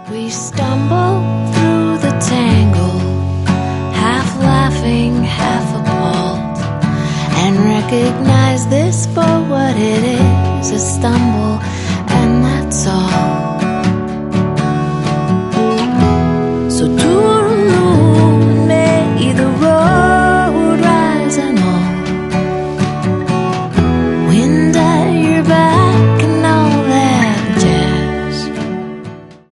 We stumble through the tangle, half laughing, half appalled, and recognize this for what it is, a stumble, and that's all.